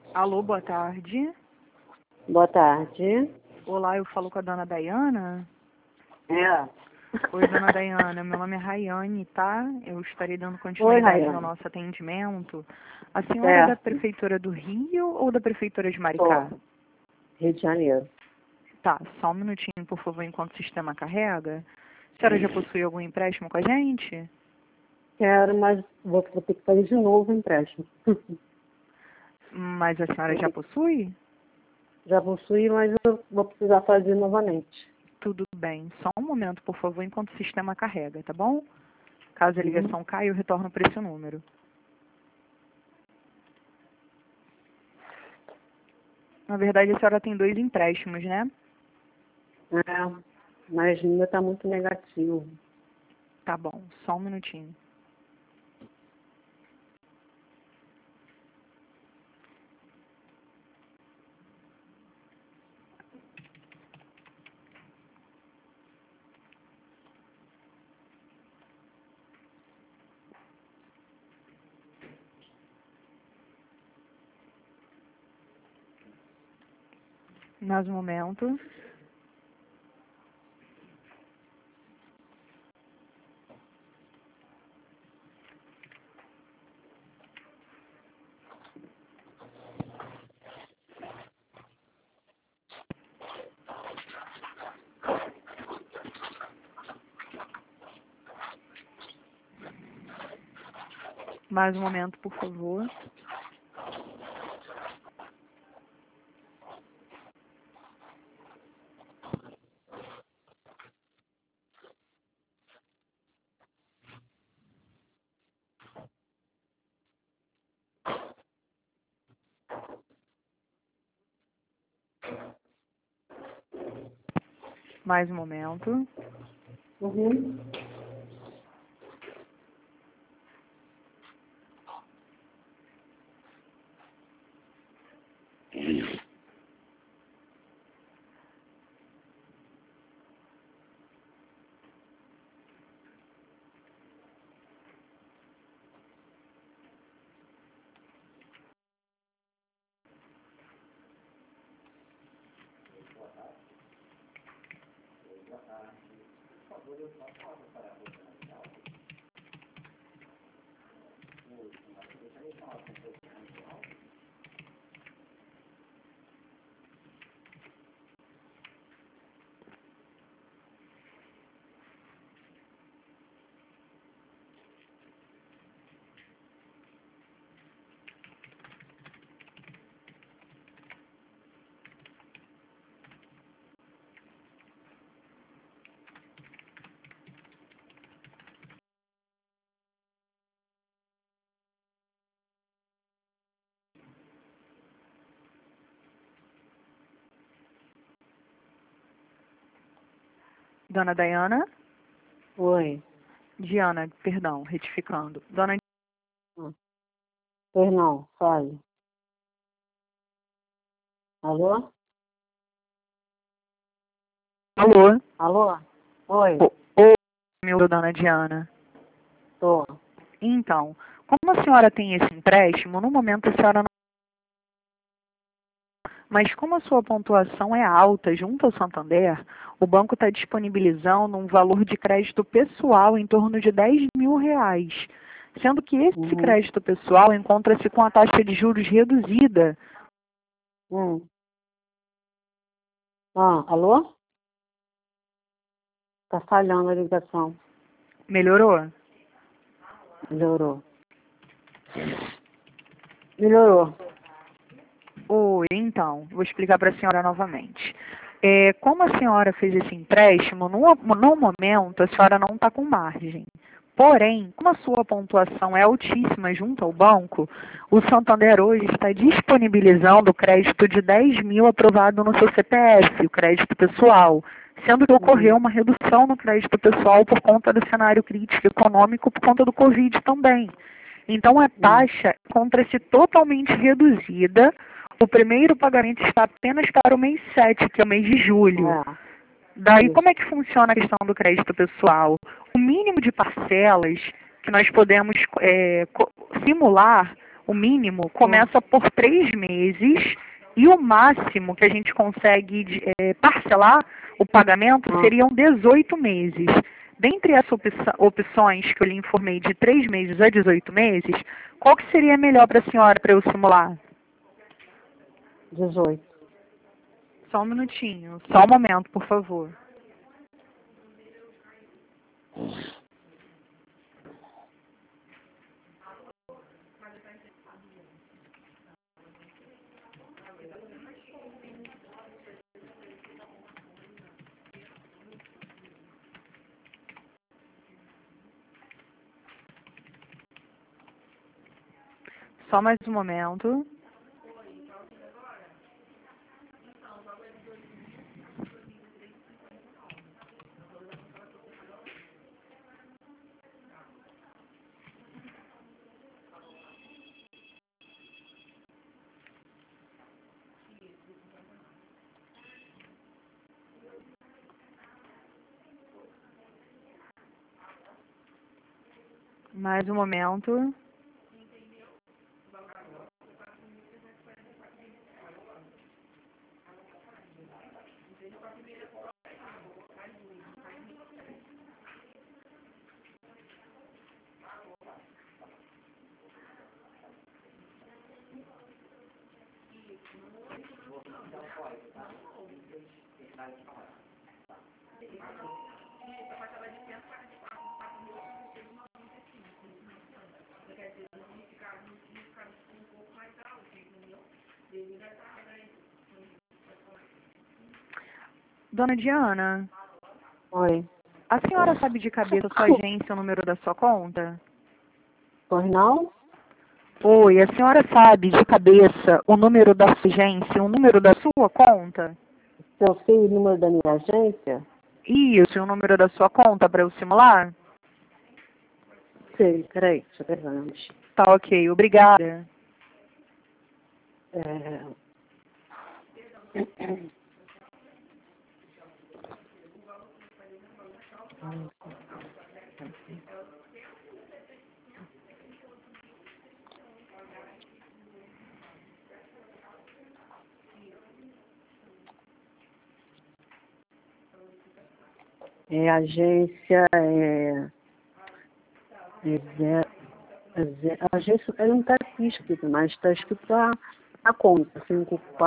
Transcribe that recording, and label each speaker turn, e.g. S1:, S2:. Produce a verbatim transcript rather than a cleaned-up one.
S1: Alô, boa tarde.
S2: Boa tarde.
S1: Olá, eu falo com a dona Dayana.
S2: É.
S1: Oi, dona Dayana, meu nome é Rayane, tá? Eu estarei dando
S2: Oi,
S1: continuidade ao
S2: Rayane.
S1: nosso atendimento. A senhora é da
S2: Certo.
S1: Prefeitura do Rio ou da Prefeitura de Maricá?
S2: Sou. Rio de Janeiro.
S1: Tá, só um minutinho, por favor, enquanto o sistema carrega. A senhora já possui algum empréstimo com a gente?
S2: Quero, mas vou, vou ter que fazer de novo o empréstimo.
S1: Mas a senhora já possui?
S2: Já possui, mas eu vou precisar fazer novamente.
S1: Tudo bem. Só um momento, por favor, enquanto o sistema carrega, tá bom? Caso a
S2: Uhum.
S1: ligação caia, eu retorno para esse número. Na verdade, a senhora tem dois empréstimos, né?
S2: É, mas ainda está muito negativo.
S1: Tá bom, só um minutinho. Mais um momento. Mais um momento, por favor. Mais um momento.
S2: Uhum. Dona Dayana? Oi.
S1: Diana, perdão, retificando. Dona
S2: Ah. Pois não, fale. Alô?
S1: Alô?
S2: Alô? Oi.
S1: Oi, meu dona Diana.
S2: Tô.
S1: Então, como a senhora tem esse empréstimo, no momento a senhora não... Mas como a sua pontuação é alta junto ao Santander, o banco está disponibilizando um valor de crédito pessoal em torno de dez mil reais. Sendo que esse
S2: Uhum.
S1: crédito pessoal encontra-se com a taxa de juros reduzida.
S2: Hum. Ah, alô? Tá falhando a ligação.
S1: Melhorou?
S2: Melhorou. Melhorou.
S1: Oi, então, vou explicar para a senhora novamente. É, como a senhora fez esse empréstimo, no, no momento a senhora não está com margem. Porém, como a sua pontuação é altíssima junto ao banco, o Santander hoje está disponibilizando o crédito de dez mil aprovado no seu C P F, o crédito pessoal, sendo que ocorreu
S2: Uhum.
S1: uma redução no crédito pessoal por conta do cenário crítico econômico, por conta do Covid também. Então, a taxa encontra-se totalmente reduzida. O primeiro pagamento está apenas para o mês sete, que é o mês de julho.
S2: É.
S1: Daí,
S2: Isso.
S1: como é que funciona a questão do crédito pessoal? O mínimo de parcelas que nós podemos é, simular O mínimo começa por três meses e o máximo que a gente consegue de- é, parcelar o pagamento
S2: Ah.
S1: seriam dezoito meses. Dentre as opci- opções que eu lhe informei de três meses a dezoito meses, qual que seria melhor para a senhora para eu simular?
S2: dezoito.
S1: Só um minutinho, só um momento, por favor. Só mais um momento. Mais um momento. Dona Diana,
S2: Oi.
S1: a senhora sabe de cabeça a sua agência, o número da sua conta?
S2: Pois não?
S1: Oi, a senhora sabe de cabeça o número da sua agência, o número da sua conta?
S2: Eu sei o número da minha agência?
S1: Isso, e o número da sua conta para eu simular?
S2: Sei, peraí, deixa eu ver antes.
S1: Tá ok, obrigada.
S2: É... É, a agência é... é zero, é zero, a agência ela não está aqui escrito, mas está escrito a, a conta, cinco, quatro.